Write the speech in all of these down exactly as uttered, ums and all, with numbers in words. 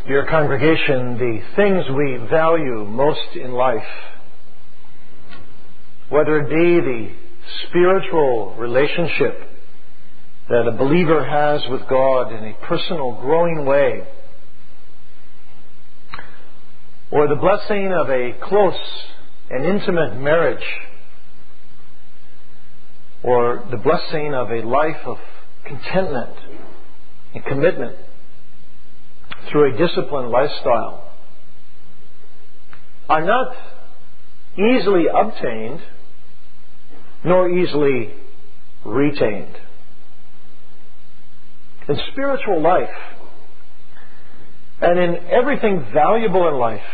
Dear congregation, the things we value most in life, whether it be the spiritual relationship that a believer has with God in a personal, growing way, or the blessing of a close and intimate marriage, or the blessing of a life of contentment and commitment through a disciplined lifestyle, are not easily obtained nor easily retained. In spiritual life and in everything valuable in life,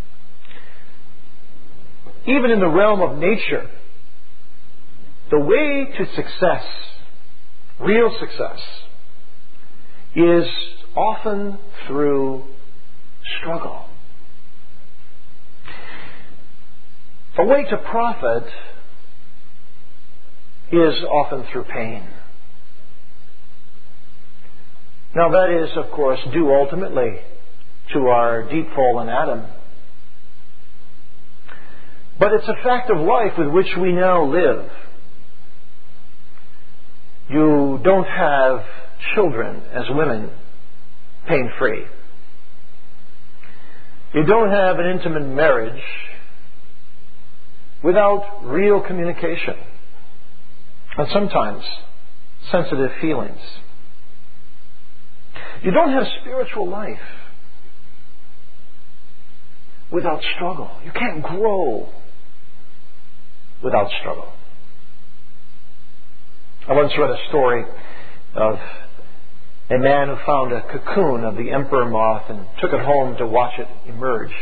even in the realm of nature, the way to success, real success, is often through struggle. The way to profit is often through pain. Now that is, of course, due ultimately to our deep fallen Adam. But it's a fact of life with which we now live. You don't have children as women pain-free. You don't have an intimate marriage without real communication and sometimes sensitive feelings. You don't have spiritual life without struggle. You can't grow without struggle. I once read a story of a man who found a cocoon of the emperor moth and took it home to watch it emerge.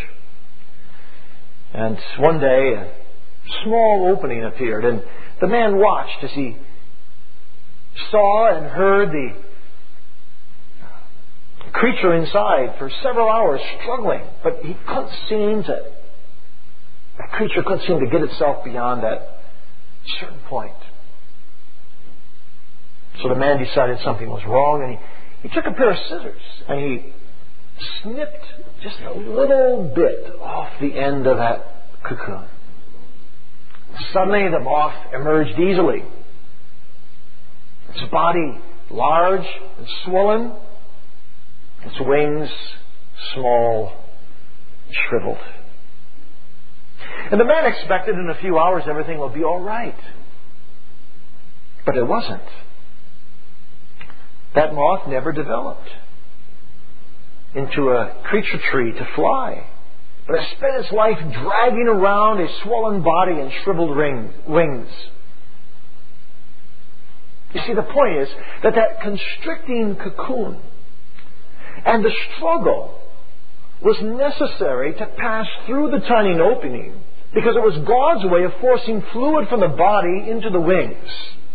And one day a small opening appeared, and the man watched as he saw and heard the creature inside for several hours struggling, but he couldn't seem to, that creature couldn't seem to get itself beyond that certain point. So the man decided something was wrong, and he He took a pair of scissors and he snipped just a little bit off the end of that cocoon. Suddenly the moth emerged easily. Its body large and swollen, its wings small and shriveled. And the man expected in a few hours everything would be all right. But it wasn't. That moth never developed into a creature tree to fly, but it spent its life dragging around a swollen body and shriveled ring, wings. You see, the point is that that constricting cocoon and the struggle was necessary to pass through the tiny opening because it was God's way of forcing fluid from the body into the wings.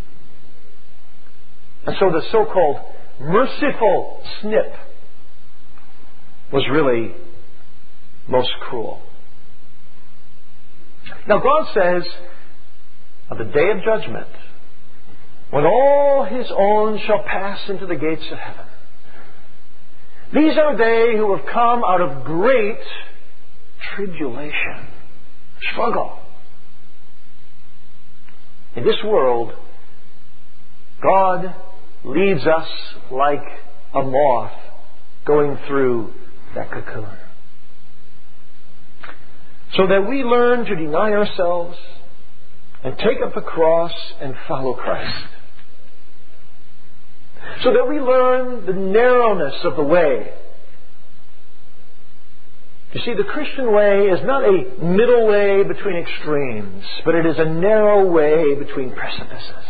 And so the so-called merciful snip was really most cruel. Now God says, on the day of judgment, when all His own shall pass into the gates of heaven, these are they who have come out of great tribulation, struggle. In this world, God leads us like a moth going through that cocoon, so that we learn to deny ourselves and take up the cross and follow Christ. So that we learn the narrowness of the way. You see, the Christian way is not a middle way between extremes, but it is a narrow way between precipices.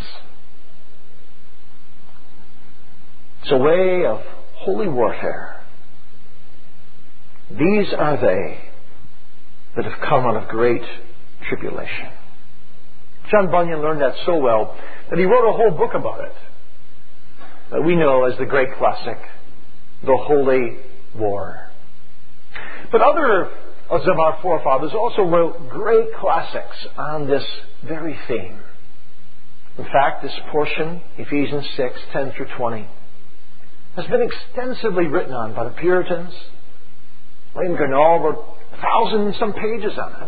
It's a way of holy warfare. These are they that have come out of great tribulation. John Bunyan learned that so well that he wrote a whole book about it that we know as the great classic, The Holy War. But other of our forefathers also wrote great classics on this very theme. In fact, this portion, Ephesians six, ten through twenty, has been extensively written on by the Puritans, William Gurnall wrote a thousand and some pages on it.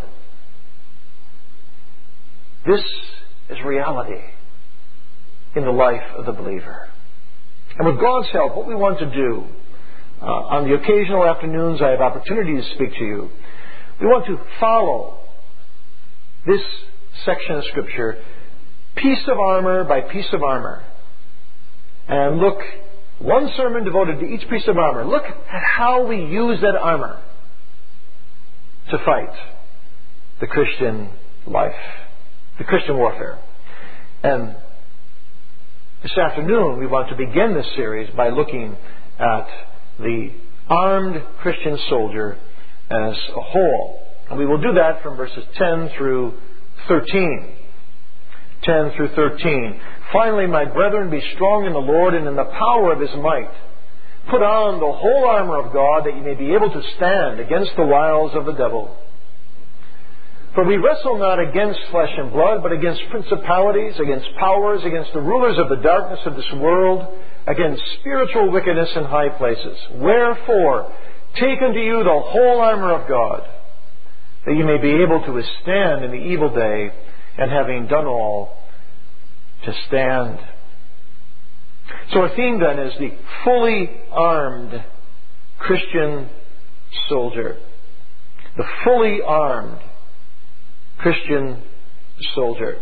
This is reality in the life of the believer. And with God's help, what we want to do, uh, on the occasional afternoons I have opportunity to speak to you, we want to follow this section of Scripture piece of armor by piece of armor, and look, one sermon devoted to each piece of armor. Look at how we use that armor to fight the Christian life, the Christian warfare. And this afternoon we want to begin this series by looking at the armed Christian soldier as a whole. And we will do that from verses ten through thirteen. ten through thirteen. Finally, my brethren, be strong in the Lord and in the power of His might. Put on the whole armor of God, that you may be able to stand against the wiles of the devil. For we wrestle not against flesh and blood, but against principalities, against powers, against the rulers of the darkness of this world, against spiritual wickedness in high places. Wherefore, take unto you the whole armor of God, that you may be able to withstand in the evil day, and having done all, to stand. So our theme then is the fully armed Christian soldier. The fully armed Christian soldier.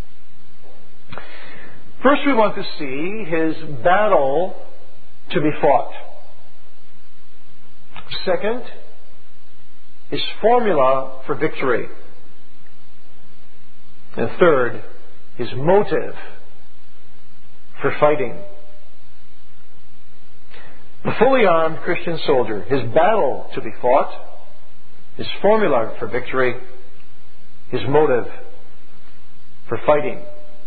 First, we want to see his battle to be fought. Second, his formula for victory. And third, his motive for fighting. The fully armed Christian soldier, his battle to be fought, his formula for victory, his motive for fighting.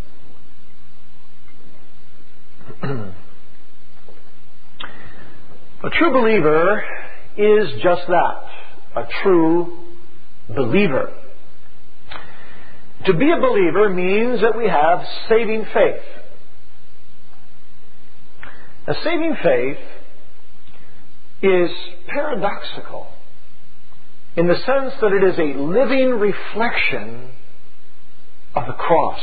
A true believer is just that, a true believer. To be a believer means that we have saving faith. A saving faith is paradoxical in the sense that it is a living reflection of the cross.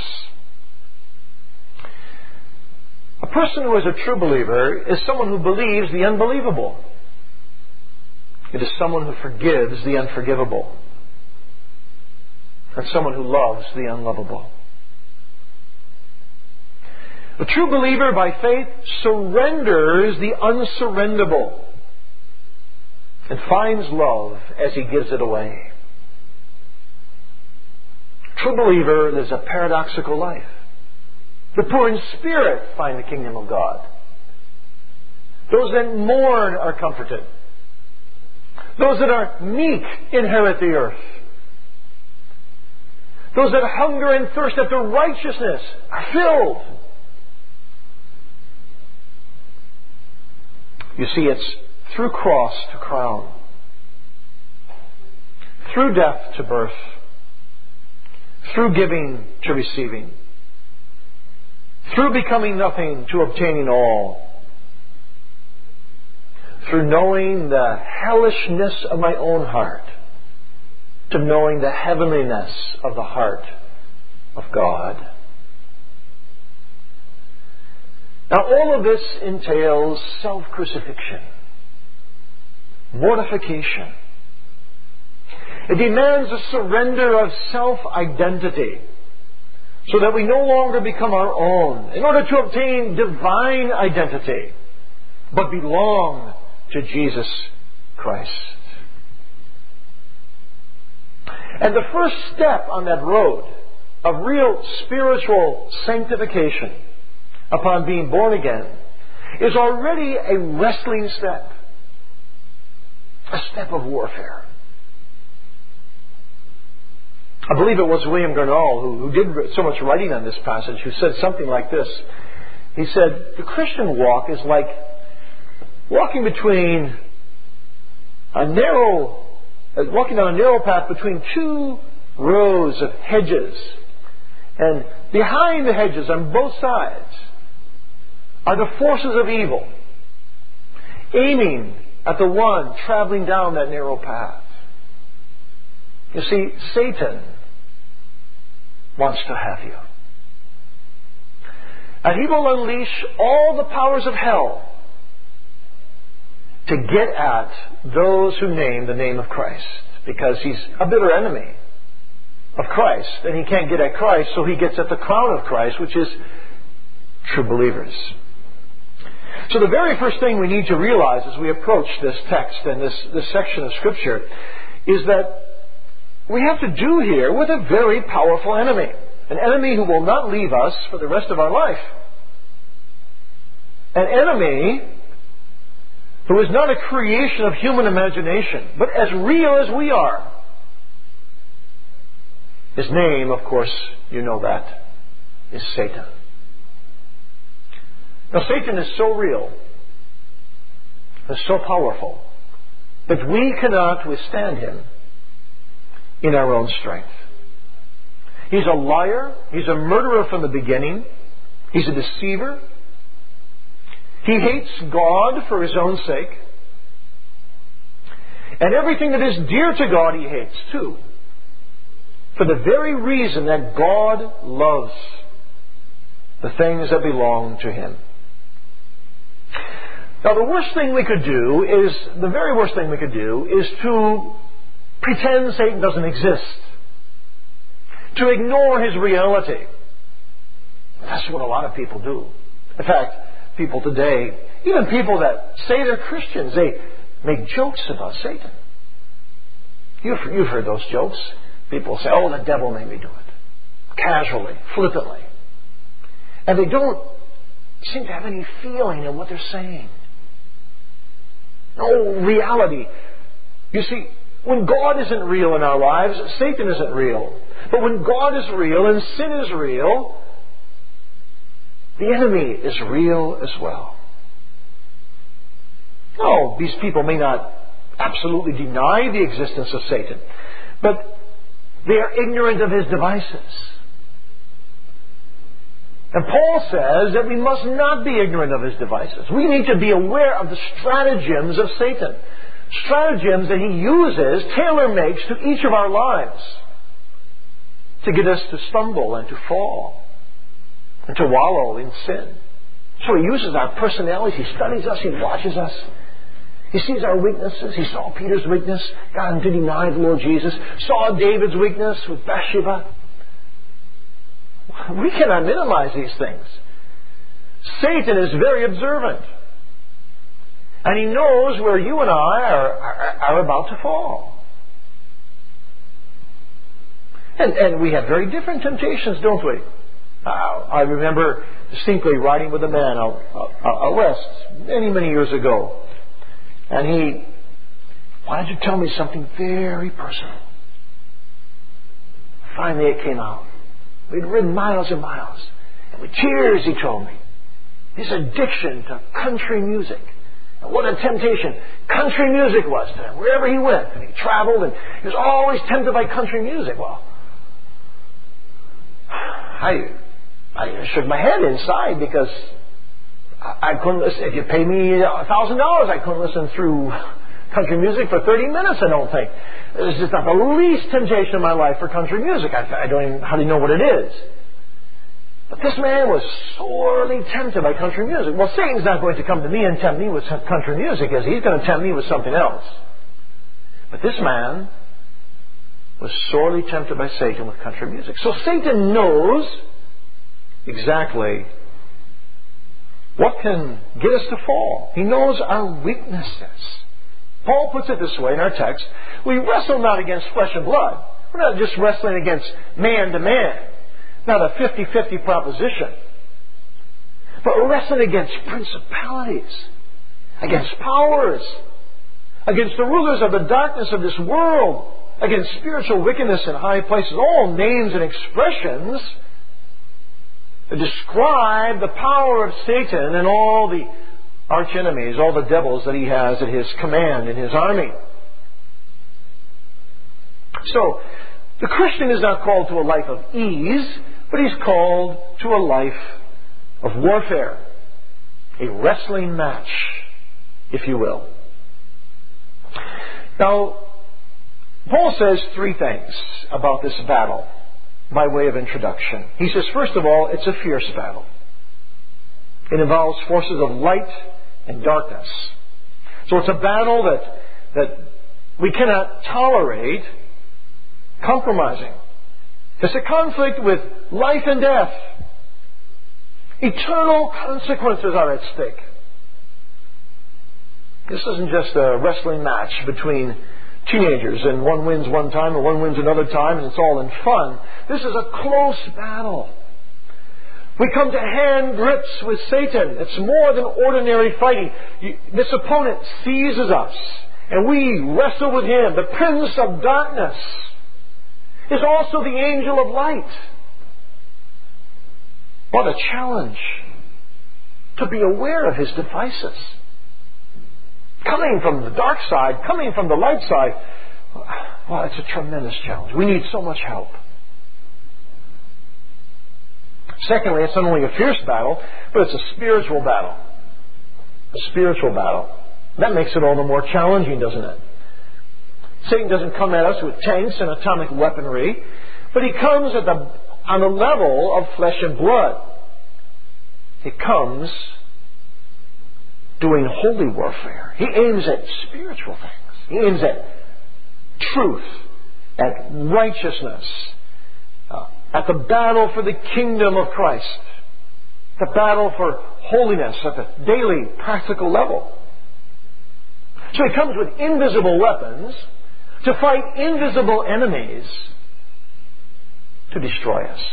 A person who is a true believer is someone who believes the unbelievable. It is someone who forgives the unforgivable. And someone who loves the unlovable. A true believer by faith surrenders the unsurrenderable and finds love as he gives it away. A true believer lives a paradoxical life. The poor in spirit find the kingdom of God. Those that mourn are comforted. Those that are meek inherit the earth. Those that hunger and thirst after righteousness are filled. You see, it's through cross to crown, through death to birth, through giving to receiving, through becoming nothing to obtaining all, through knowing the hellishness of my own heart to knowing the heavenliness of the heart of God. Now, all of this entails self-crucifixion, mortification. It demands a surrender of self-identity so that we no longer become our own in order to obtain divine identity, but belong to Jesus Christ. And the first step on that road of real spiritual sanctification upon being born again is already a wrestling step, a step of warfare. I believe it was William Gurnall who, who did so much writing on this passage, who said something like this. He said, the Christian walk is like walking between a narrow walking on a narrow path between two rows of hedges. And behind the hedges on both sides are the forces of evil, aiming at the one traveling down that narrow path. You see, Satan wants to have you. And he will unleash all the powers of hell to get at those who name the name of Christ, because he's a bitter enemy of Christ, and he can't get at Christ, so he gets at the crown of Christ, which is true believers. So the very first thing we need to realize as we approach this text and this, this section of Scripture is that we have to do here with a very powerful enemy. An enemy who will not leave us for the rest of our life. An enemy who is not a creation of human imagination, but as real as we are. His name, of course, you know that, is Satan. Now, Satan is so real, is so powerful, that we cannot withstand him in our own strength. He's a liar. He's a murderer from the beginning. He's a deceiver. He hates God for his own sake. And everything that is dear to God he hates too, for the very reason that God loves the things that belong to him. Now, the worst thing we could do is, the very worst thing we could do is to pretend Satan doesn't exist. To ignore his reality. That's what a lot of people do. In fact, people today, even people that say they're Christians, they make jokes about Satan. You've, you've heard those jokes. People say, oh, the devil made me do it. Casually, flippantly. And they don't seem to have any feeling in what they're saying. No reality. You see, when God isn't real in our lives, Satan isn't real. But when God is real and sin is real, the enemy is real as well. Oh, these people may not absolutely deny the existence of Satan, but they are ignorant of his devices. And Paul says that we must not be ignorant of his devices. We need to be aware of the stratagems of Satan. Stratagems that he uses, tailor-makes to each of our lives to get us to stumble and to fall and to wallow in sin. So he uses our personalities. He studies us. He watches us. He sees our weaknesses. He saw Peter's weakness. Got him to deny the Lord Jesus. Saw David's weakness with Bathsheba. We cannot minimize these things. Satan is very observant. And he knows where you and I are, are, are about to fall. And, and we have very different temptations, don't we? Uh, I remember distinctly riding with a man out, out, out west many, many years ago. And he wanted to tell me something very personal. Finally it came out. We'd ridden miles and miles. And with tears he told me his addiction to country music. And what a temptation country music was to him. Wherever he went. And he traveled and he was always tempted by country music. Well, I, I shook my head inside because I, I couldn't listen. If you pay me a thousand dollars, I couldn't listen through country music for thirty minutes, I don't think. There's just not the least temptation in my life for country music. I, I don't even hardly know what it is. But this man was sorely tempted by country music. Well, Satan's not going to come to me and tempt me with country music, is he? He's going to tempt me with something else. But this man was sorely tempted by Satan with country music. So Satan knows exactly what can get us to fall. He knows our weaknesses. Paul puts it this way in our text. We wrestle not against flesh and blood. We're not just wrestling against man to man. Not a fifty-fifty proposition. But we're wrestling against principalities, against powers, against the rulers of the darkness of this world, against spiritual wickedness in high places. All names and expressions that describe the power of Satan and all the arch enemies, all the devils that he has at his command in his army. So, the Christian is not called to a life of ease, but he's called to a life of warfare. A wrestling match, if you will. Now, Paul says three things about this battle by way of introduction. He says, first of all, it's a fierce battle. It involves forces of light and darkness. So it's a battle that, that we cannot tolerate compromising. It's a conflict with life and death. Eternal consequences are at stake. This isn't just a wrestling match between teenagers and one wins one time and one wins another time and it's all in fun. This is a close battle. We come to hand grips with Satan. It's more than ordinary fighting. This opponent seizes us and we wrestle with him. The Prince of Darkness is also the angel of light. What a challenge to be aware of his devices. Coming from the dark side, coming from the light side, well, it's a tremendous challenge. We need so much help. Secondly, it's not only a fierce battle, but it's a spiritual battle. A spiritual battle. That makes it all the more challenging, doesn't it? Satan doesn't come at us with tanks and atomic weaponry, but he comes at the, on the level of flesh and blood. He comes doing holy warfare. He aims at spiritual things. He aims at truth, at righteousness, uh, at the battle for the kingdom of Christ, the battle for holiness at the daily practical level. So he comes with invisible weapons to fight invisible enemies to destroy us.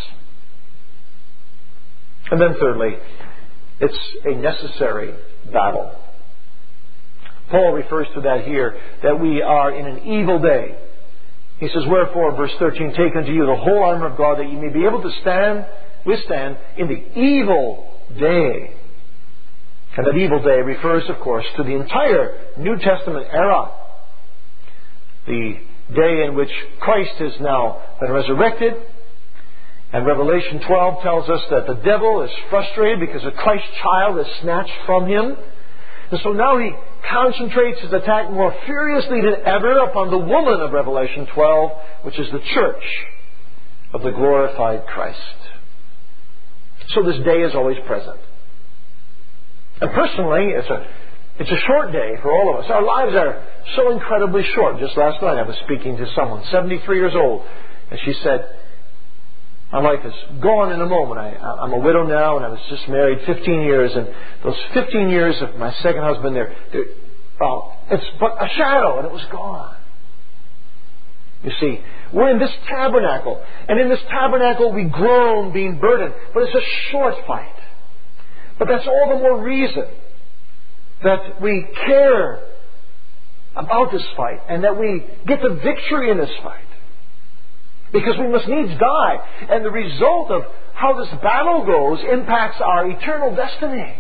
And then thirdly, it's a necessary battle. Paul refers to that here, that we are in an evil day. He says, wherefore, verse thirteen, take unto you the whole armor of God, that you may be able to stand, withstand in the evil day. And that evil day refers, of course, to the entire New Testament era. The day in which Christ has now been resurrected. And Revelation twelve tells us that the devil is frustrated because a Christ child is snatched from him. And so now he concentrates his attack more furiously than ever upon the woman of Revelation twelve, which is the church of the glorified Christ. So this day is always present. And personally, it's a, it's a short day for all of us. Our lives are so incredibly short. Just last night I was speaking to someone, seventy-three years old, and she said, my life is gone in a moment. I, I'm a widow now, and I was just married fifteen years, and those fifteen years of my second husband, they're, they're, well, it's but a shadow, and it was gone. You see, we're in this tabernacle, and in this tabernacle we groan being burdened, but it's a short fight. But that's all the more reason that we care about this fight, and that we get the victory in this fight. Because we must needs die. And the result of how this battle goes impacts our eternal destiny.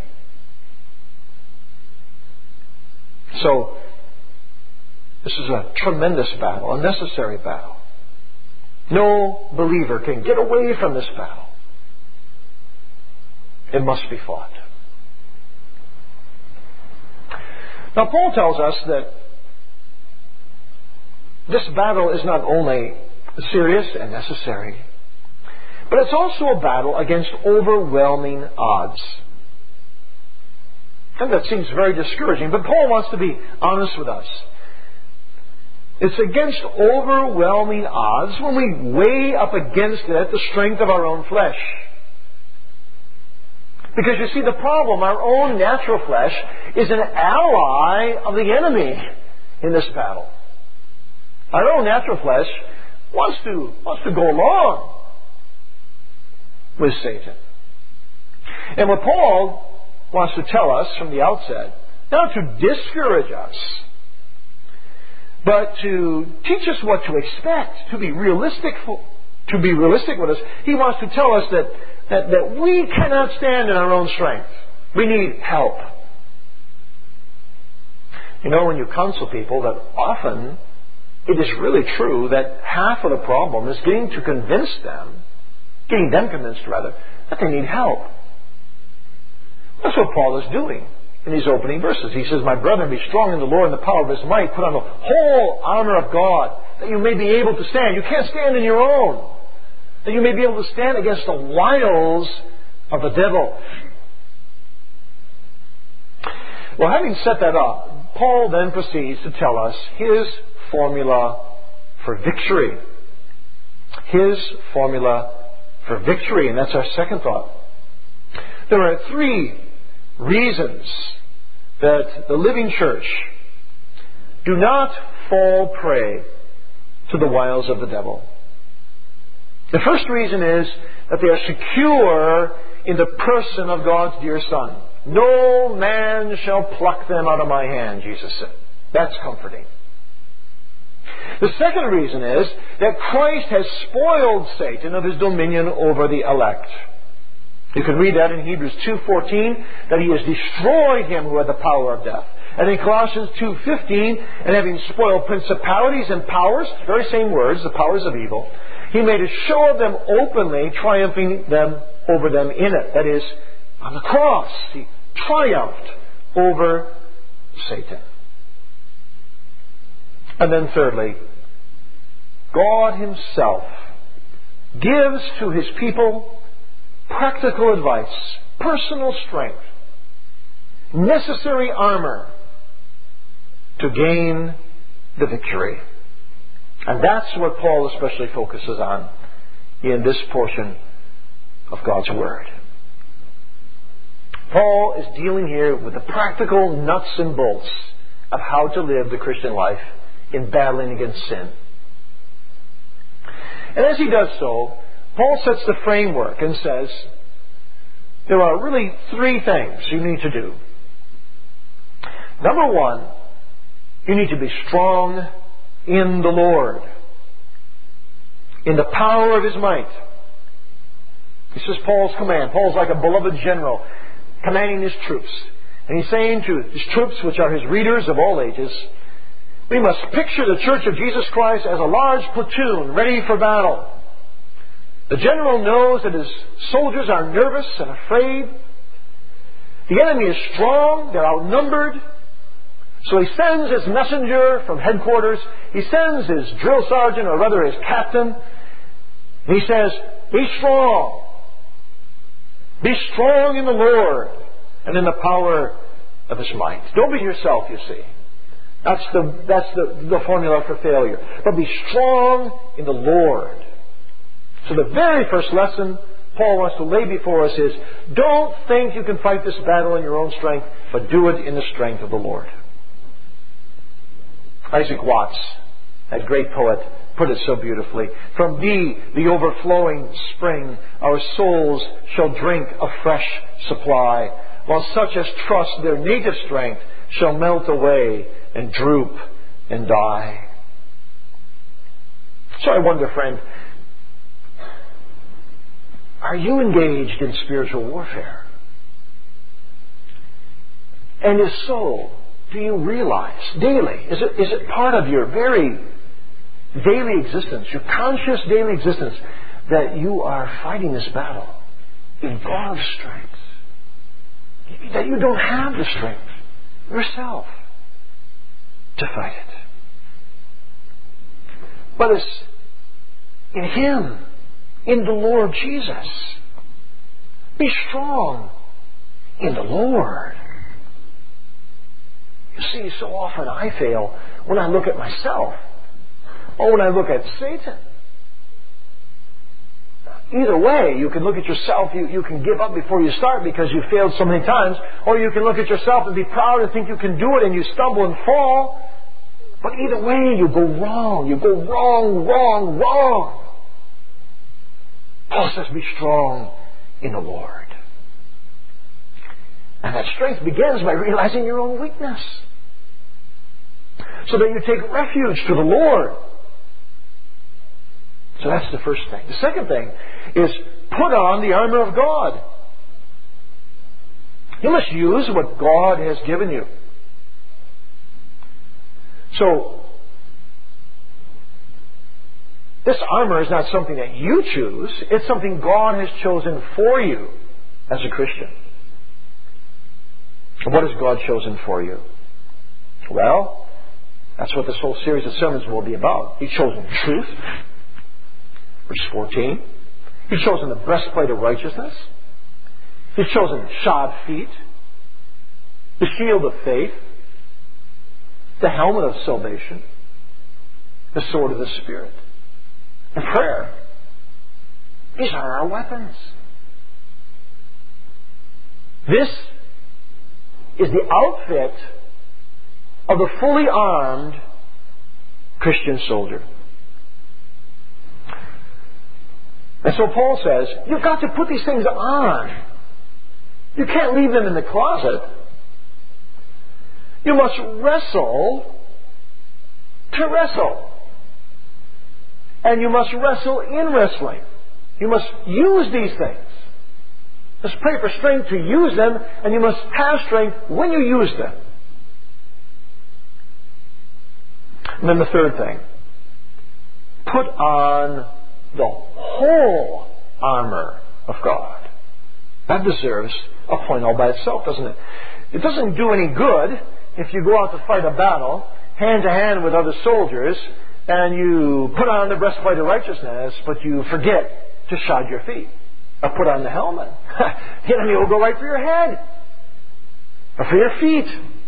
So, this is a tremendous battle, a necessary battle. No believer can get away from this battle. It must be fought. Now, Paul tells us that this battle is not only serious and necessary, but it's also a battle against overwhelming odds. And that seems very discouraging, but Paul wants to be honest with us. It's against overwhelming odds when we weigh up against it the strength of our own flesh. Because you see, the problem, our own natural flesh, is an ally of the enemy in this battle. Our own natural flesh wants to, wants to go along with Satan. And what Paul wants to tell us from the outset, not to discourage us, but to teach us what to expect, to be realistic, for, to be realistic with us, he wants to tell us that, that, that we cannot stand in our own strength. We need help. You know, when you counsel people, that often it is really true that half of the problem is getting to convince them, getting them convinced rather, that they need help. That's what Paul is doing. in these opening verses. He says, "My brethren, be strong in the Lord and the power of His might. Put on the whole armor of God, that you may be able to stand." You can't stand in your own. That you may be able to stand against the wiles of the devil. Well, having set that up, Paul then proceeds to tell us his formula for victory. His formula for victory. And that's our second thought. There are three reasons that the living church do not fall prey to the wiles of the devil. The first reason is that they are secure in the person of God's dear Son. "No man shall pluck them out of my hand," Jesus said. That's comforting. The second reason is that Christ has spoiled Satan of his dominion over the elect. You can read that in Hebrews two fourteen, that he has destroyed him who had the power of death. And in Colossians two fifteen, and having spoiled principalities and powers, very same words, the powers of evil, he made a show of them openly, triumphing them over them in it. That is, on the cross, he triumphed over Satan. And then thirdly, God Himself gives to His people practical advice, personal strength, necessary armor to gain the victory. And that's what Paul especially focuses on in this portion of God's Word. Paul is dealing here with the practical nuts and bolts of how to live the Christian life in battling against sin. And as he does so, Paul sets the framework and says, there are really three things you need to do. Number one, you need to be strong in the Lord, in the power of His might. This is Paul's command. Paul's like a beloved general commanding his troops. And he's saying to his troops, which are his readers of all ages, we must picture the Church of Jesus Christ as a large platoon ready for battle. The general knows that his soldiers are nervous and afraid. The enemy is strong, they're outnumbered. So he sends his messenger from headquarters. He sends his drill sergeant, or rather his captain. And he says, be strong. Be strong in the Lord and in the power of His might. Don't be yourself, you see. That's the, that's the, the formula for failure. But be strong in the Lord. So the very first lesson Paul wants to lay before us is, don't think you can fight this battle in your own strength, but do it in the strength of the Lord. Isaac Watts, that great poet, put it so beautifully. From Thee, the overflowing spring, our souls shall drink a fresh supply, while such as trust their native strength shall melt away and droop and die. So I wonder, friend, are you engaged in spiritual warfare? And if so, do you realize daily, is it, is it part of your very daily existence, your conscious daily existence, that you are fighting this battle in God's strength? That you don't have the strength yourself to fight it. But it's in Him, in the Lord Jesus. Be strong in the Lord. You see, so often I fail when I look at myself or when I look at Satan. Either way, you can look at yourself, you, you can give up before you start because you failed so many times, or you can look at yourself and be proud and think you can do it and you stumble and fall. But either way, you go wrong. You go wrong, wrong, wrong. Paul says, be strong in the Lord. And that strength begins by realizing your own weakness, so that you take refuge to the Lord. So that's the first thing. The second thing is put on the armor of God. You must use what God has given you. So, this armor is not something that you choose. It's something God has chosen for you as a Christian. What has God chosen for you? Well, that's what this whole series of sermons will be about. He's chosen truth. Verse fourteen. He's chosen the breastplate of righteousness. He's chosen shod feet, the shield of faith, the helmet of salvation, the sword of the Spirit, and prayer. These are our weapons. This is the outfit of the fully armed Christian soldier. And so Paul says, you've got to put these things on. You can't leave them in the closet. You must wrestle to wrestle. And you must wrestle in wrestling. You must use these things. You must pray for strength to use them, and you must have strength when you use them. And then the third thing. Put on the whole armor of God. That deserves a point all by itself, doesn't it? It doesn't do any good if you go out to fight a battle, hand to hand with other soldiers, and you put on the breastplate of righteousness, but you forget to shod your feet. Or put on the helmet. The enemy will go right for your head. Or for your feet.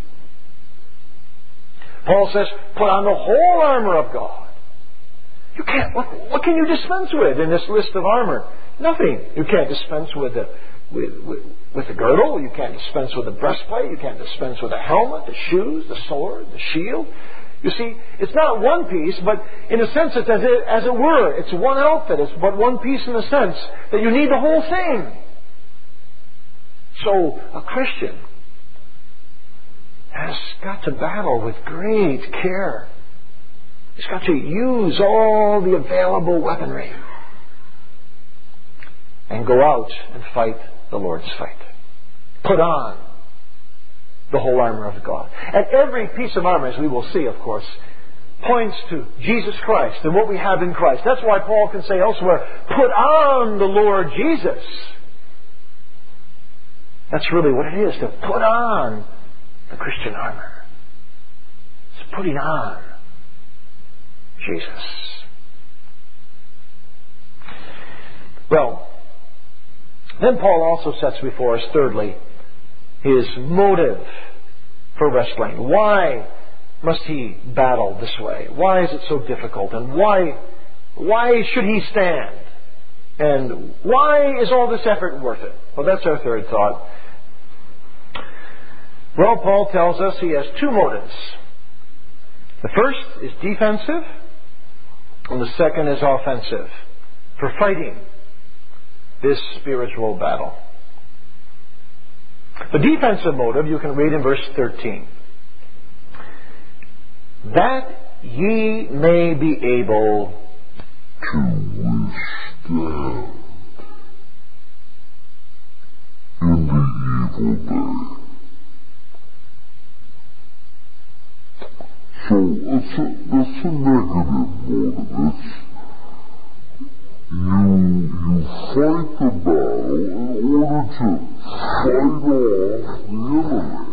Paul says, put on the whole armor of God. You can't, what, what can you dispense with in this list of armor? Nothing. You can't dispense with the, with, with, with the girdle. You can't dispense with the breastplate. You can't dispense with the helmet, the shoes, the sword, the shield. You see, it's not one piece, but in a sense it's as it, as it were. It's one outfit. It's but one piece in the sense that you need the whole thing. So a Christian has got to battle with great care. He's got to use all the available weaponry and go out and fight the Lord's fight. Put on the whole armor of God. And every piece of armor, as we will see, of course, points to Jesus Christ and what we have in Christ. That's why Paul can say elsewhere, put on the Lord Jesus. That's really what it is, to put on the Christian armor. It's putting on Jesus. Well, then Paul also sets before us, thirdly, his motive for wrestling. Why must he battle this way? Why is it so difficult? And why, why should he stand? And why is all this effort worth it? Well, that's our third thought. Well, Paul tells us he has two motives. The first is defensive, and the second is offensive, for fighting this spiritual battle. The defensive motive you can read in verse thirteen. That ye may be able to withstand in the evil day. So it's a, it's a negative motive. It's You, you fight the battle in order to fight off the enemy.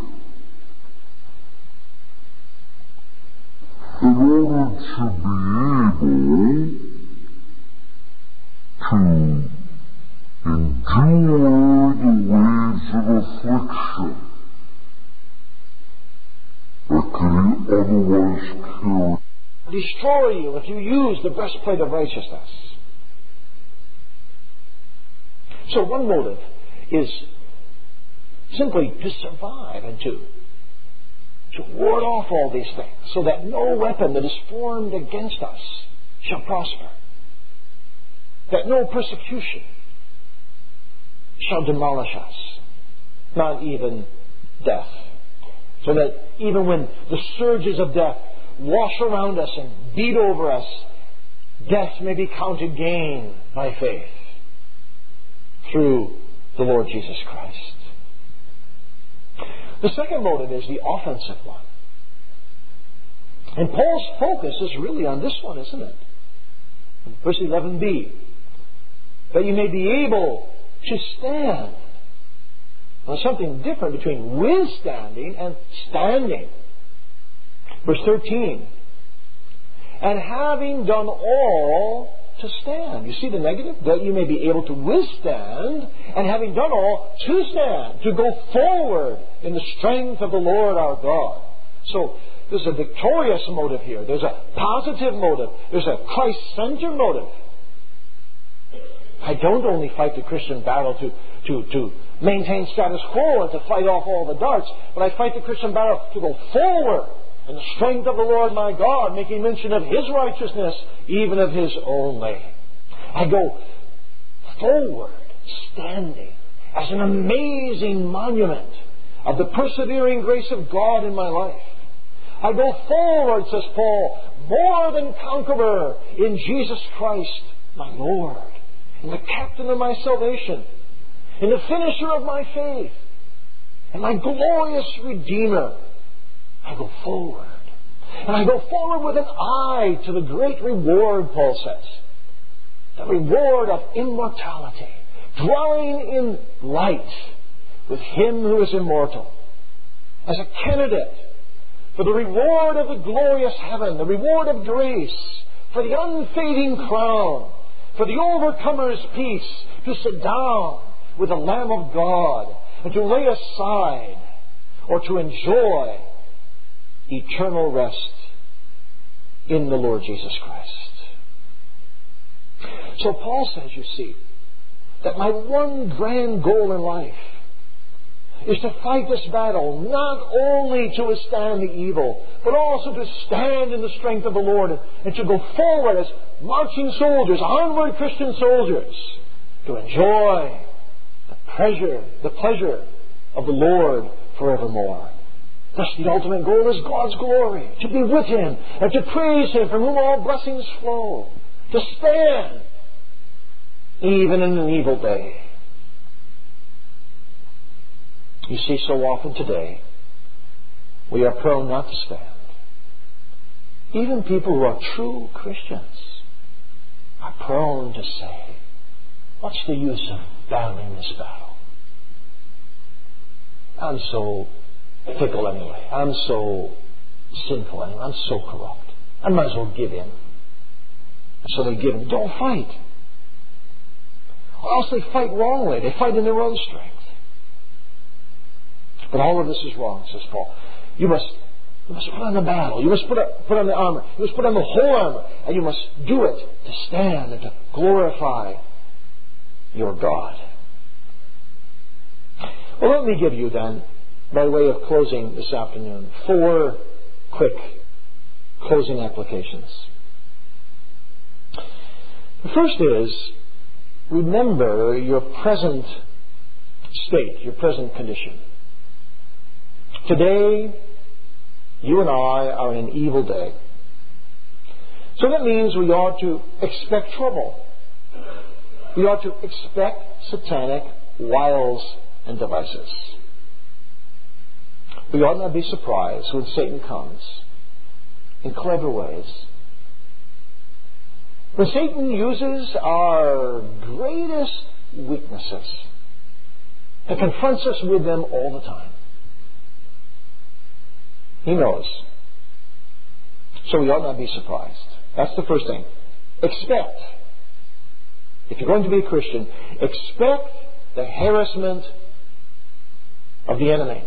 In order to be able to endure the waves of affliction that can otherwise kill. Destroy you if you use the breastplate of righteousness. So one motive is simply to survive and to, to ward off all these things so that no weapon that is formed against us shall prosper. That no persecution shall demolish us, not even death. So that even when the surges of death wash around us and beat over us, death may be counted gain by faith through the Lord Jesus Christ. The second motive is the offensive one. And Paul's focus is really on this one, isn't it? In verse eleven b. That you may be able to stand There's something different between withstanding and standing. Verse thirteen. And having done all to stand. You see the negative? That you may be able to withstand, and having done all, to stand, to go forward in the strength of the Lord our God. So, there's a victorious motive here. There's a positive motive. There's a Christ-centered motive. I don't only fight the Christian battle to, to, to maintain status quo and to fight off all the darts, but I fight the Christian battle to go forward in the strength of the Lord my God, making mention of His righteousness, even of His only. I go forward, standing, as an amazing monument of the persevering grace of God in my life. I go forward, says Paul, more than conqueror in Jesus Christ, my Lord, in the captain of my salvation, in the finisher of my faith, and my glorious Redeemer. I go forward. And I go forward with an eye to the great reward, Paul says. The reward of immortality. Dwelling in light with Him who is immortal. As a candidate for the reward of the glorious heaven, the reward of grace, for the unfading crown, for the overcomer's peace, to sit down with the Lamb of God and to lay aside or to enjoy eternal rest in the Lord Jesus Christ. So Paul says, you see, that my one grand goal in life is to fight this battle, not only to withstand the evil, but also to stand in the strength of the Lord and to go forward as marching soldiers, onward Christian soldiers, to enjoy the pleasure, the pleasure of the Lord forevermore. Thus the ultimate goal is God's glory, to be with Him and to praise Him from whom all blessings flow, to stand even in an evil day. You see, so often today we are prone not to stand. Even people who are true Christians are prone to say, what's the use of battling this battle? I'm so fickle anyway. I'm so sinful anyway. I'm so corrupt. I might as well give in. So they give in. Don't fight. Or else they fight wrongly. They fight in their own strength. But all of this is wrong, says Paul. You must, you must put on the battle. You must put, up, put on the armor. You must put on the whole armor. And you must do it to stand and to glorify your God. Well, let me give you then, by way of closing this afternoon, four quick closing applications. The first is, remember your present state, your present condition. Today, you and I are in an evil day. So that means we ought to expect trouble. We ought to expect satanic wiles and devices. We ought not be surprised when Satan comes in clever ways. When Satan uses our greatest weaknesses and confronts us with them all the time. He knows. So we ought not be surprised. That's the first thing. Expect. If you're going to be a Christian, expect the harassment of the enemy.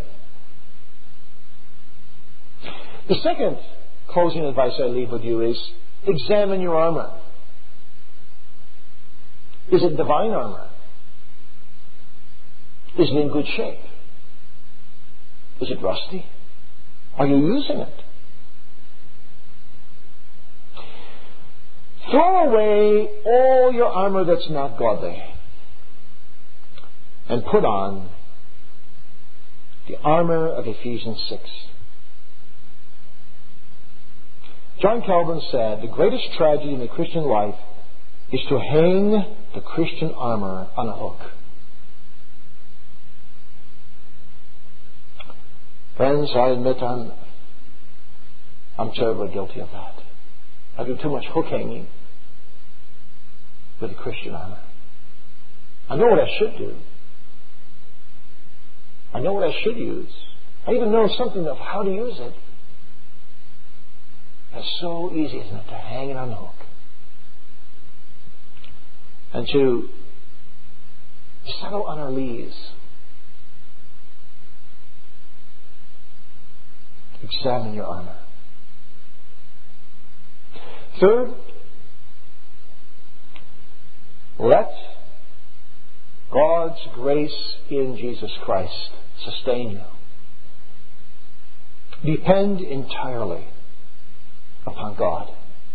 The second closing advice I leave with you is examine your armor. Is it divine armor? Is it in good shape? Is it rusty? Are you using it? Throw away all your armor that's not godly and put on the armor of Ephesians six. John Calvin said, the greatest tragedy in the Christian life is to hang the Christian armor on a hook. Friends, I admit I'm, I'm terribly guilty of that. I do too much hook hanging with the Christian armor. I know what I should do. I know what I should use. I even know something of how to use it. It's so easy, isn't it, to hang it on the hook. And to settle on our lees. Examine your armor. Third, let God's grace in Jesus Christ sustain you. Depend entirely upon God.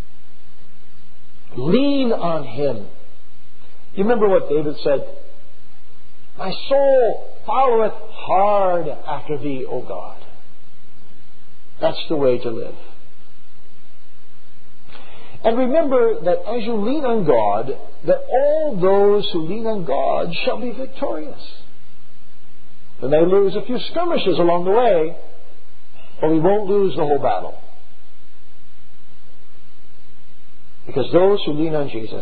Lean on Him. You remember what David said? My soul followeth hard after Thee, O God. That's the way to live. And remember that as you lean on God, that all those who lean on God shall be victorious. They may lose a few skirmishes along the way, but we won't lose the whole battle. Because those who lean on Jesus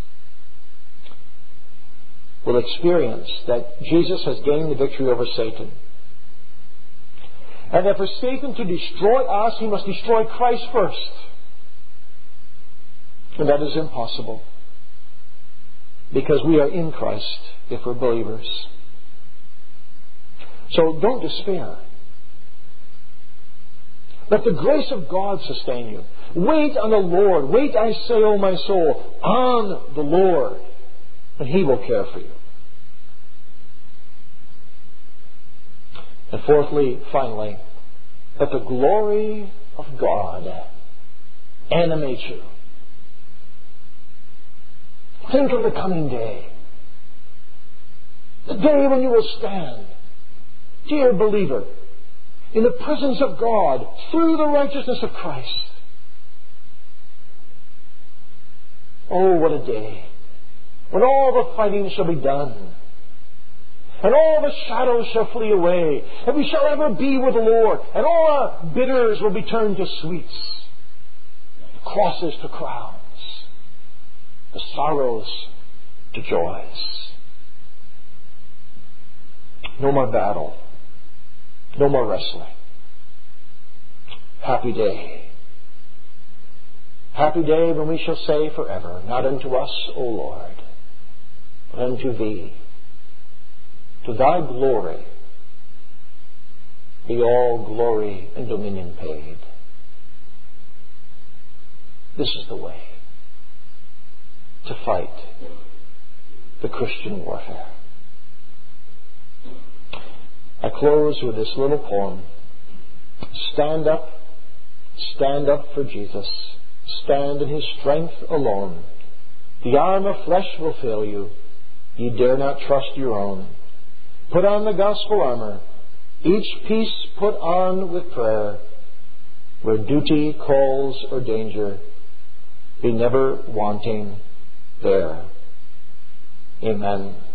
will experience that Jesus has gained the victory over Satan. And that for Satan to destroy us, he must destroy Christ first. And that is impossible. Because we are in Christ if we're believers. So don't despair. Let the grace of God sustain you. Wait on the Lord. Wait, I say, O my soul, on the Lord. And He will care for you. And fourthly, finally, let the glory of God animate you. Think of the coming day. The day when you will stand, dear believer, in the presence of God through the righteousness of Christ. Oh, what a day when all the fighting shall be done and all the shadows shall flee away and we shall ever be with the Lord and all our bitters will be turned to sweets, crosses to crowns, the sorrows to joys. No more battle. No more wrestling. Happy day. Happy day when we shall say forever, not unto us, O Lord, but unto Thee. To Thy glory be all glory and dominion paid. This is the way to fight the Christian warfare. I close with this little poem. Stand up, stand up for Jesus. Stand in His strength alone. The arm of flesh will fail you. Ye dare not trust your own. Put on the gospel armor. Each piece put on with prayer. Where duty calls or danger, be never wanting there. Amen.